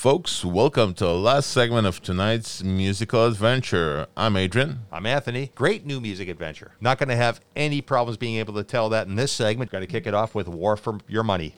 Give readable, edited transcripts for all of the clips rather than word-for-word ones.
folks. Welcome to the last segment of tonight's musical adventure. I'm Adrian. I'm Anthony. Great new music adventure. Not going to have any problems being able to tell that in this segment. Got to kick it off with War for Your Money.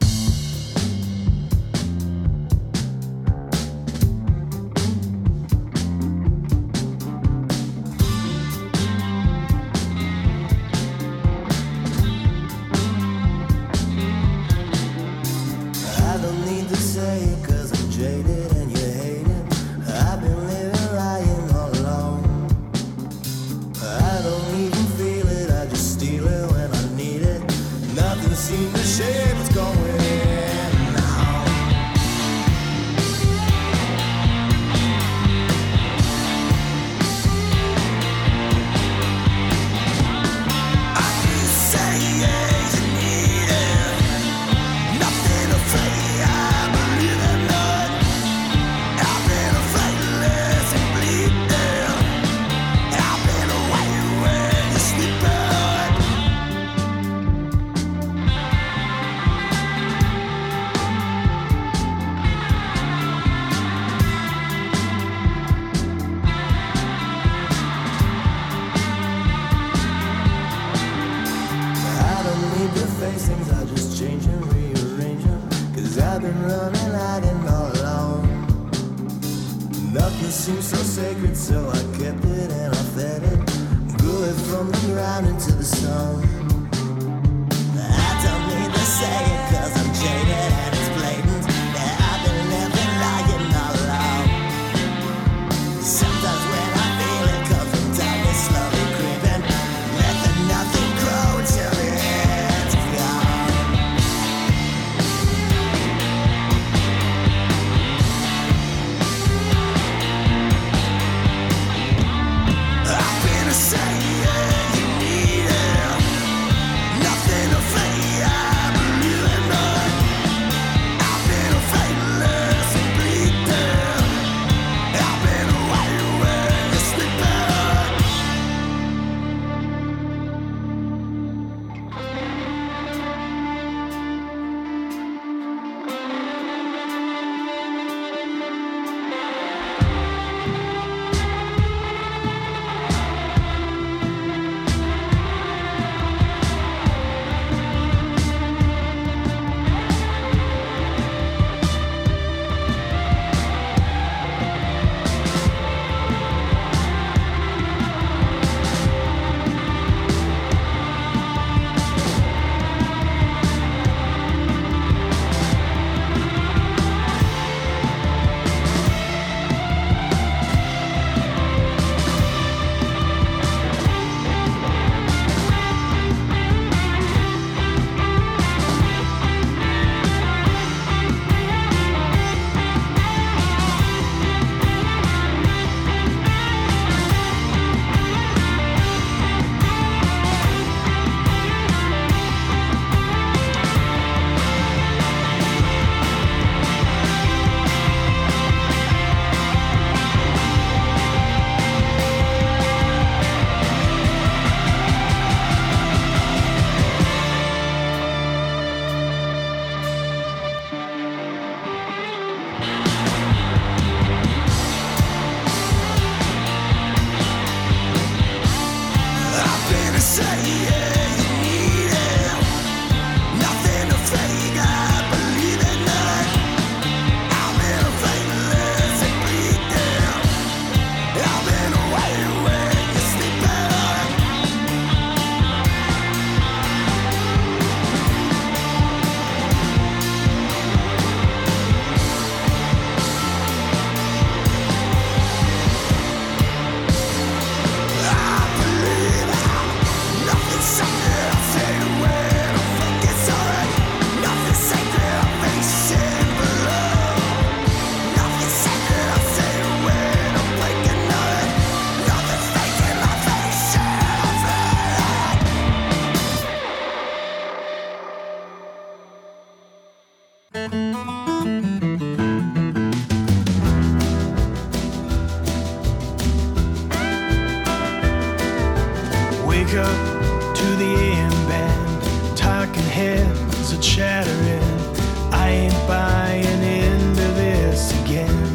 Wake up to the AM band, talking heads are chattering. I ain't buying into this again.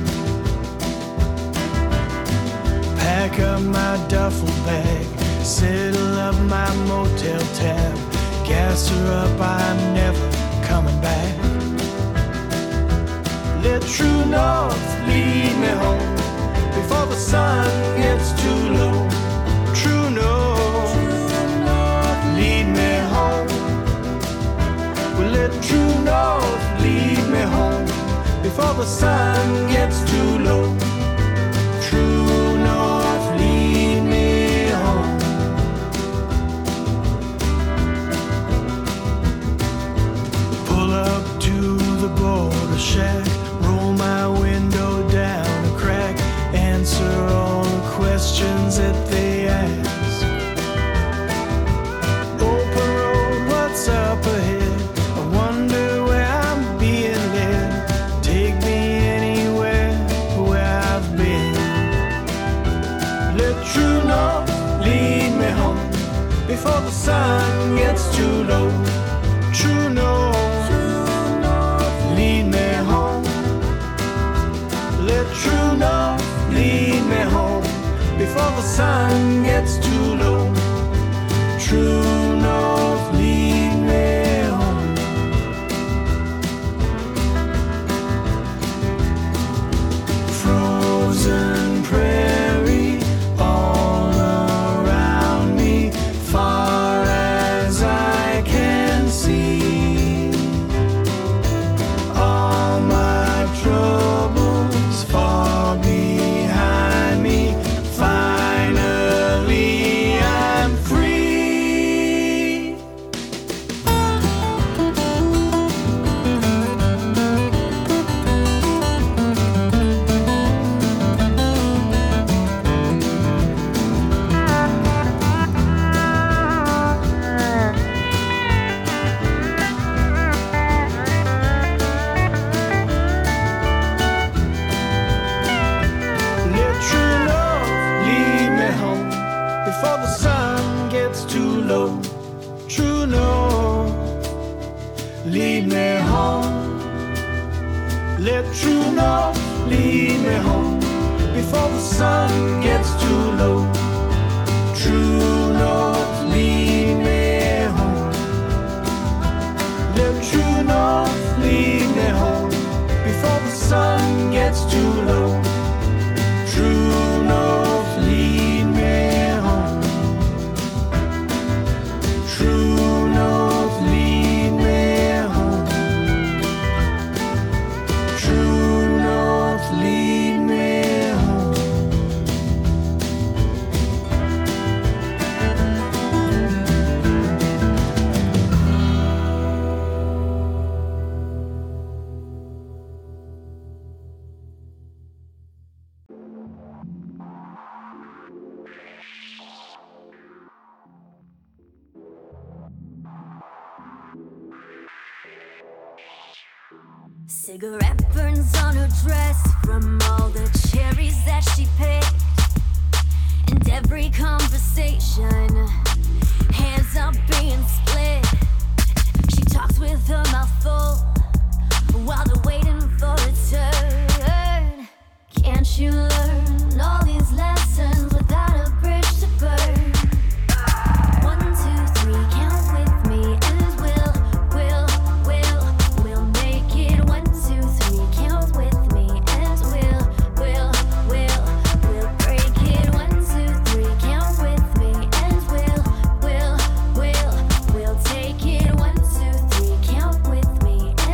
duffel bag, settle up my motel tab, gas her up, I'm never coming back. Let true north lead me home before the sun gets too low. True north lead me home. Well, let true north lead me home before the sun gets too low. True north lead me home. Pull up to the border shack, roll my window down a crack, answer all the questions that they ask. Open road, what's up ahead? I wonder where I'm being led. Take me anywhere where I've been. Let true north lead me home before the sun gets too low. True north lead me home. Let true north lead me home before the sun gets too low. True north lead me home. Frozen prairie all around me, far as I can see. All my troubles far behind me. Finally, I'm free. Let true north lead me home before the sun gets too low. True north lead me home. Let true north lead me home before the sun gets too low. True north lead me home. Let true north lead me home before the sun gets too low. True north lead me home. True north lead me home. True north lead me home. Cigarette burns on her dress from all the cherries that she picked. And every conversation hands up being split. She talks with her mouth full while they're waiting for a turn. Can't you learn all these lessons without a bridge to burn? 1, 2, 3, count with me and we'll make it. 1, 2, 3, count with me and we'll break it. 1, 2, 3, count with me and we'll take it. 1, 2, 3, count with me and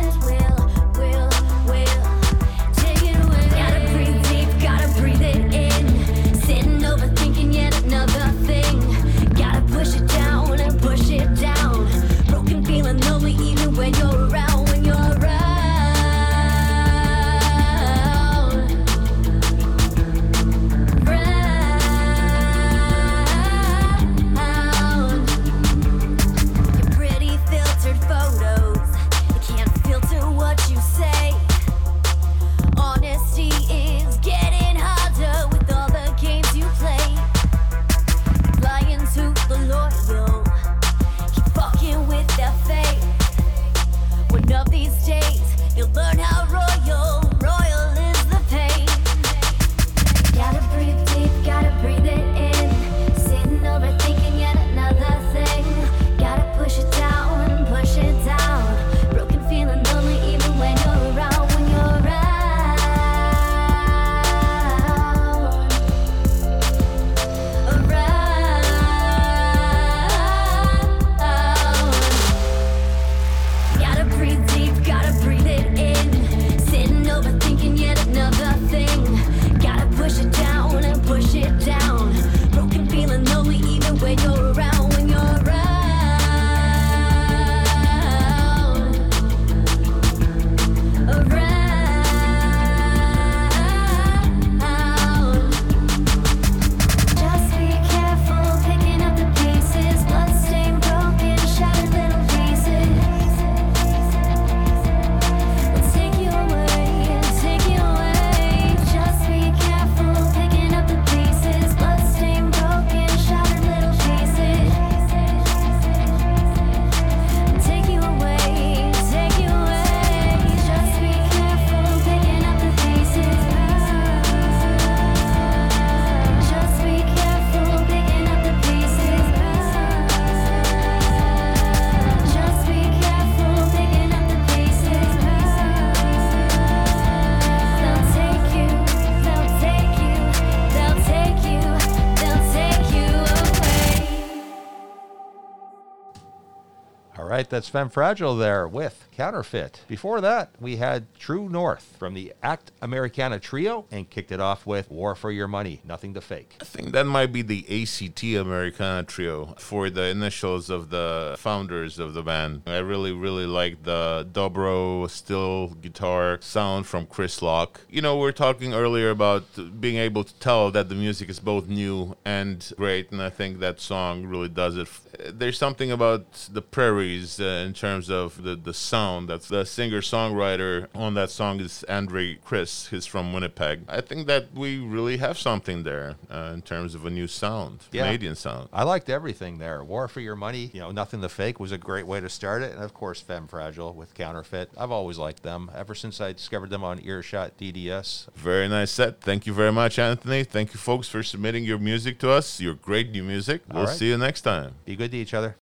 right, that's Femme Fragile there with Counterfeit. Before that, we had True North from the Act Americana Trio and kicked it off with War for Your Money, Nothing to Fake. I think that might be the ACT Americana Trio for the initials of the founders of the band. I really, really like the dobro steel guitar sound from Chris Locke. You know, we were talking earlier about being able to tell that the music is both new and great, and I think that song really does it. There's something about the prairies in terms of the sound. That's the singer-songwriter on that song is Andre Chris. He's from Winnipeg. I think that we really have something there in terms of a new sound, Canadian sound. I liked everything there. War for Your Money, Nothing to Fake was a great way to start it. And of course, Femme Fragile with Counterfeit. I've always liked them ever since I discovered them on Earshot DDS. Very nice set. Thank you very much, Anthony. Thank you, folks, for submitting your music to us. Your great new music. We'll see you next time. Be good to each other.